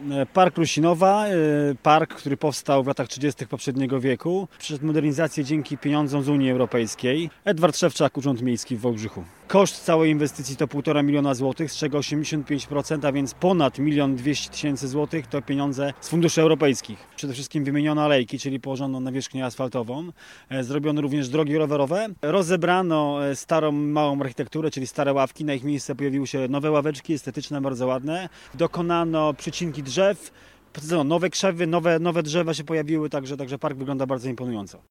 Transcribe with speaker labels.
Speaker 1: Park Rusinowa, park, który powstał w latach 30. poprzedniego wieku, przeszedł modernizację dzięki pieniądzom z Unii Europejskiej. Edward Szewczak, Urząd Miejski w Wałbrzychu. Koszt całej inwestycji to 1,5 miliona złotych, z czego 85%, a więc ponad 1 200 000 złotych to pieniądze z funduszy europejskich. Przede wszystkim wymieniono alejki, czyli położono nawierzchnię asfaltową. Zrobiono również drogi rowerowe. Rozebrano starą, małą architekturę, czyli stare ławki. Na ich miejsce pojawiły się nowe ławeczki, estetyczne, bardzo ładne. Dokonano przycinki drzew, nowe krzewy, nowe drzewa się pojawiły, także park wygląda bardzo imponująco.